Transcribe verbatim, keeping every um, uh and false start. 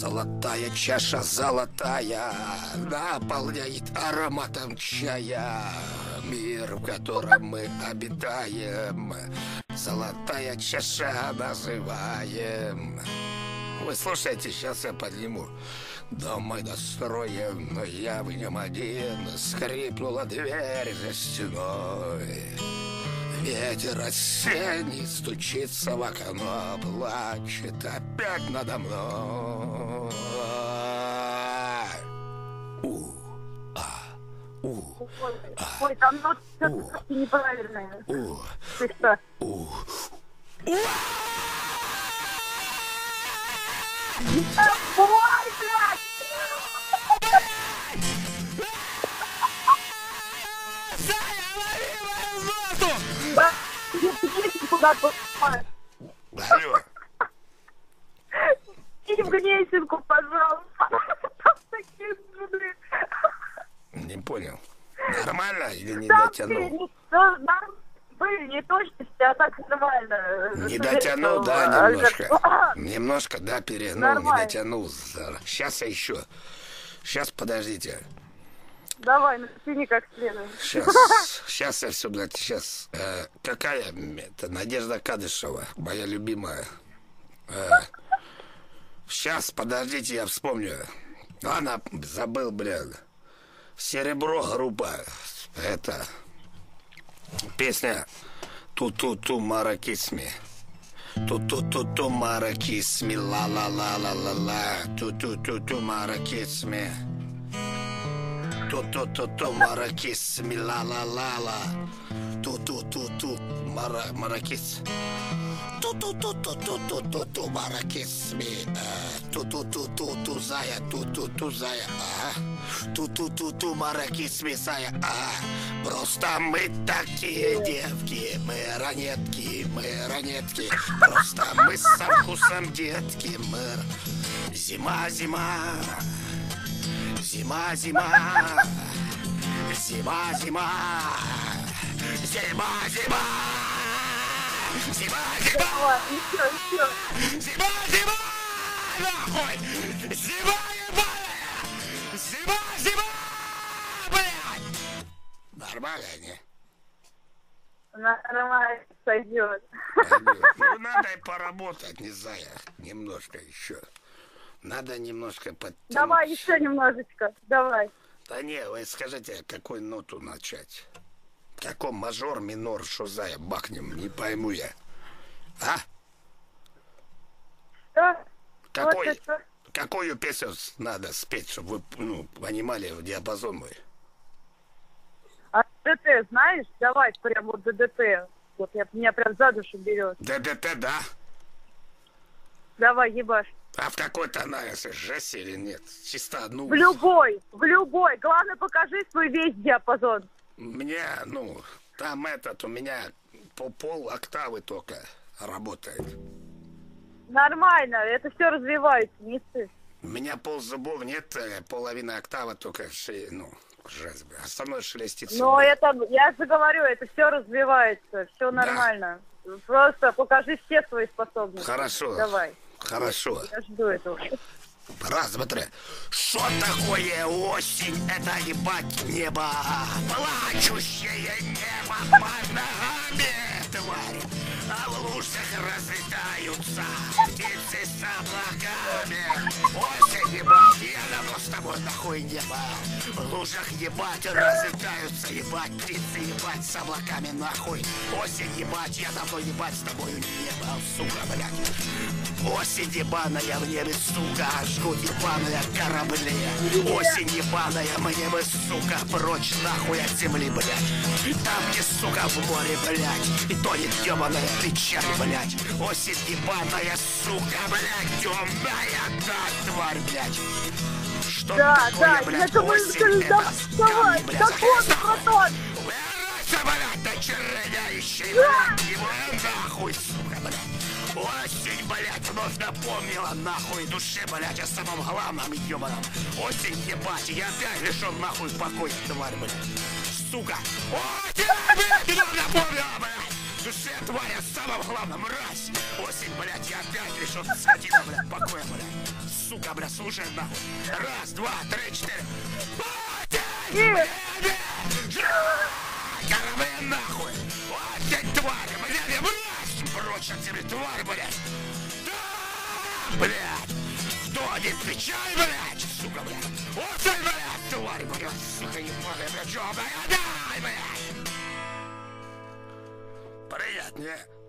Золотая чаша золотая наполняет ароматом чая мир, в котором мы обитаем. Золотая чаша называем. Вы слушайте, сейчас я подниму. Дом мой достроен, но я в нем один. Скрипнула дверь за стеной. Ветер осенний стучится в окно, плачет опять надо мной. У, а, у, а, ой, там ну что-то неправильное. у, Ты что? у. Ой, блядь! Куда-то. Алло. Иди в Гнесинку, пожалуйста. Там такие суды. Не понял. Нормально или не Там дотянул? не- да, там были неточности, а так нормально. Не дотянул, да, А, немножко. Немножко, да, перегнул, не Нормально. дотянул. Сейчас я еще. Сейчас, подождите. Давай, натяни как следует. Сейчас, сейчас я все, блядь, сейчас. Э, какая это Надежда Кадышева, моя любимая. Э, сейчас, подождите, я вспомню. Ладно, забыл, блядь. Серебро группа. Это песня Ту-ту-ту маракисми. Ту-ту-ту-ту маракисми. Ла-ла-ла-ла-ла-ла. Ту-ту-ту-ту маракисми. Ту-ту-ту-ту маракисми. Ла-ла-ла-ла. Ту-ту-ту-ту мара маракис. Ту-ту-ту-ту-ту-ту-ту маракисми. Ту-ту-ту-ту-ту зая. Ту-ту-ту зая. Ту-ту-ту-ту маракисми зая. Просто мы такие девки. Мы ранетки, мы ранетки. Просто мы со вкусом детки. Мы зима, зима. Зима, зима, зима, зима, зима, зима, зима, зима, Давай, еще, еще. зима, зима, нахуй, зима, ебаная, зима, зима, блядь. Нормально, не? Нормально сойдет. Ну, надо и поработать, не знаю, немножко еще. Надо немножко подтянуть. Давай еще немножечко. Давай. Да не, вы скажите, какую ноту начать? Какой мажор, минор, что за я бахнем, не пойму я. А? Что? Какой, Вот это. какую песню надо спеть, чтобы вы ну, понимали диапазон мой? А ДДТ знаешь? Давай прям вот ДДТ. Вот я, меня прям за душу берет. ДДТ, да? Давай, ебашь. А в какой-то она, если жесть или нет? Чисто, ну... В любой, в любой. Главное, покажи свой весь диапазон. Мне, ну, там этот, у меня по пол октавы только работает. Нормально, это все развивается, не ссы. У меня пол зубов нет, э, половина октава только, ши, ну, жесть, бля. Остальное шелестит. Но это, я же говорю, это все развивается, все нормально. Просто покажи все свои способности. Хорошо. Давай. Хорошо. Я жду этого. Раз, два, три. Что такое осень? Это ебать небо. Плачущее небо под ногами, тварь. А в лужах разлетаются птицы с облаками. Осень, ебать, я давно с тобой нахуй небо. В лужах, ебать, разлетаются, ебать, птицы, ебать, с облаками нахуй. Осень, ебать, я давно ебать с тобой небо, сука, блядь. Осень ебаная в небе, сука, жгут ебаные корабли. Осень ебаная, мне бы, сука, прочь нахуй от земли, блядь. Там, где, сука, в море, блядь, и тонет ебаная печаль, блядь. Осень ебаная, сука, блядь, темная, да, тварь, блядь. Что Да, такое, да, блядь, я думаю, осень, что это давай, скам, блядь, закон, захрест, братан. Убирайся, блядь, дочерняющий, блядь, его нахуй, сука, блядь. Осень, блядь, вновь напомнила нахуй душе, блядь, о самом главном, ебаном. Осень, ебать, я опять лишен нахуй покоя, тварь, блядь. Сука. Осень, блядь, вновь напомнила, блядь. Душе, тварь, о самом главном, мразь. Осень, блядь, я опять лишен скотина, блядь, покоя, блядь. сука, бля, слушай нахуй. Раз, два, три, четыре. Нет. Корабли нахуй. Вот эти твари, блядь, я блядь. Прочь от тебя, тварь, блядь. Да, блядь. Кто не отвечай, блядь, сука, блядь. Вот ты, блядь, тварь, блядь, сука, ебаная, блядь, чё, блядь, дай, блядь. Приятнее.